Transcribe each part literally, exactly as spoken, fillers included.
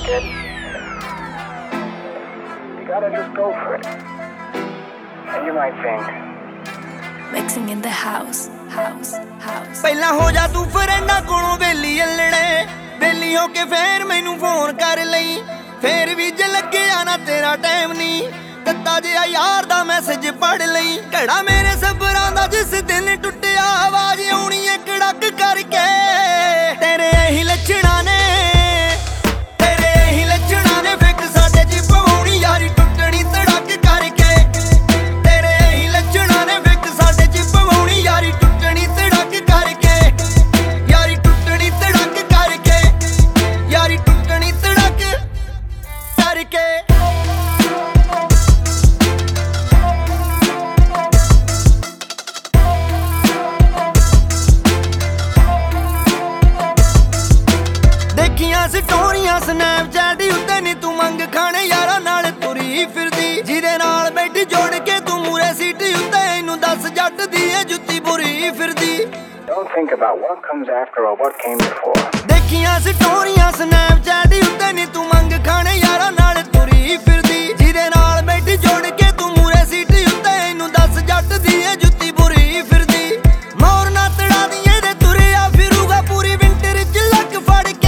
kid. You gotta just go for it. And you might think. Mixing in the house, house, house. ਪਹਿਲਾਂ ਹੋ ਜਾ ਤੂੰ ਫਰੈਂਡਾਂ ਕੋਲੋਂ ਵੇਲੀ ਅਲੜੇ ਵੇਲੀ ਹੋ ਕੇ ਫੇਰ ਮੈਨੂੰ ਫੋਨ ਕਰ ਲਈ ਫੇਰ ਵੀ ਜੇ ਲੱਗਿਆ ਨਾ ਤੇਰਾ ਟਾਈਮ ਨਹੀਂ ਦਿੱਤਾ ਜਿਹਾ ਯਾਰ ਦਾ ਮੈਸੇਜ ਪੜ ਲਈ ਘੜਾ ਮੇਰੇ ਸਬਰਾਂ ਦਾ ਜਿਸ ਦਿਨ ਟੁੱਟਿਆ ਆਵਾਜ਼ ਆਉਣੀ ਏ ਕੜਕ ਕਰਕੇ ਤੇਰੇ ਇਹੀ ਲੱਛਣਾਂ ਨੇ ਤੇਰੇ ਇਹੀ ਲੱਛਣਾਂ ਨੇ ਫਿੱਕ ਸਾਡੇ ਜੀ ਪਵਾਉਣੀ ਯਾਰੀ ਟੁੱਟਣੀ ਧੜਕ ਕਰਕੇ ਤੇਰੇ ਇਹੀ ਲੱਛਣਾਂ ਨੇ ਫਿੱਕ ਸਾਡੇ ਜੀ ਪਵਾਉਣੀ ਯਾਰੀ ਟੁੱਟਣੀ ਧੜਕ ਕਰਕੇ ਯਾਰੀ ਟੁੱਟਣੀ ਧੜਕ ਕਰਕੇ ਯਾਰੀ ਟੁੱਟਣੀ ਧੜਕ ਕਰਕੇ ਸਟੋਰੀਆਂ ਸਨੈਪਚੈਟ ਉੱਤੇ ਨੀ ਤੂੰ ਮੰਗ ਖਾਣੇ ਯਾਰਾਂ ਨਾਲ ਤੁਰੀ ਫਿਰਦੀ ਜਿਹਦੇ ਨਾਲ ਬੈਠੀ ਜੋੜ ਕੇ ਤੂੰ ਮੂਰੇ ਸੀਟ ਉੱਤੇ ਇਹਨੂੰ ਦੱਸ ਜੱਟ ਦੀ ਏ ਜੁੱਤੀ ਬੁਰੀ ਫਿਰਦੀ Don't think about what comes after or what came before. ਦੇਖੀਆਂ ਸਟੋਰੀਆਂ ਸਨੈਪਚੈਟ ਉੱਤੇ ਨੀ ਤੂੰ ਮੰਗ ਖਾਣੇ ਯਾਰਾਂ ਨਾਲ ਤੁਰੀ ਫਿਰਦੀ ਜਿਹਦੇ ਨਾਲ ਬੈਠੀ ਜੋੜ ਕੇ ਤੂੰ ਮੂਰੇ ਸੀਟ ਉੱਤੇ ਇਹਨੂੰ ਦੱਸ ਜੱਟ ਦੀ ਏ ਜੁੱਤੀ ਬੁਰੀ ਫਿਰਦੀ ਮੋਰ ਨਾ ਤੜਾ ਦੀ ਇਹਦੇ ਤੁਰਿਆ ਫਿਰੂਗਾ ਪੂਰੀ ਵਿੰਟਰ ਚ ਲੱਕ ਫੜ ਕੇ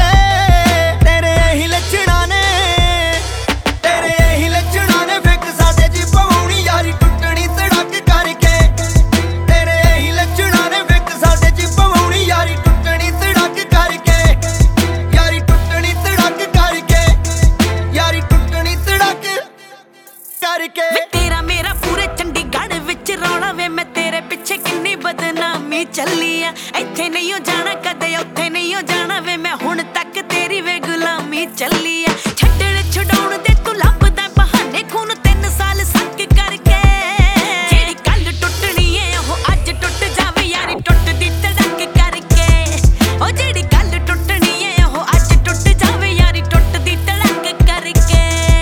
तेरा मेरा पूरे चंडीगढ़ विच रौला वे मैं तेरे पिछे किन्नी बदनामी चली आ इत्थे नहीं हो जाना कदे उत्थे नहीं हो जाना वे मैं हुण तक तेरी वे गुलामी चली आ छड्डण छडाउण दे तू लभदा बहाने खून तीन साल सक करके जेड़ी कल टुटनी है ओ अज टुट जावे यारी टुटदी धड़क करके ओ जेड़ी कल टुटनी है ओ अज टुट जावे यारी टुटदी धड़क करके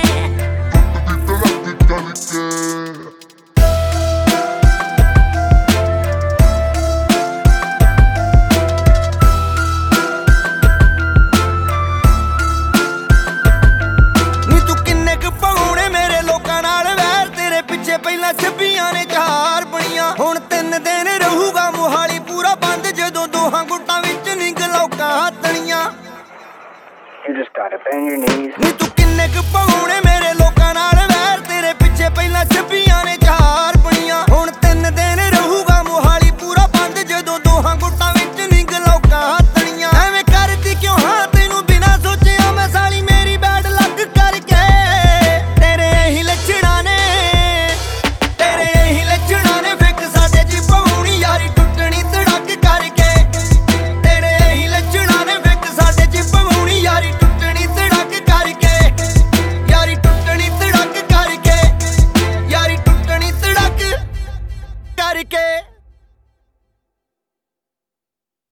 ਪਹਿਲਾਂ ਛੱਬੀਆਂ ਨੇ ਚਾਰ ਬਣੀਆਂ ਹੁਣ ਤਿੰਨ ਦਿਨ ਰਹੂਗਾ ਮੁਹਾਲੀ ਪੂਰਾ ਬੰਦ ਜਦੋਂ ਦੋਹਾਂ ਗੁੱਟਾਂ ਵਿੱਚ ਨੀ ਗਲੌਕਾਂ ਹੱਥਣੀਆਂ You just gotta bend your knees. ਨੀ ਤੂੰ ਕਿੰਨੇ ਕੁ ਪਾਉਣੇ ਮੇਰੇ ਲੋਕਾਂ ਨਾਲ ਵੈਰ ਤੇਰੇ ਪਿੱਛੇ ਪਹਿਲਾਂ ਛੱਬੀਆਂ ਨੇ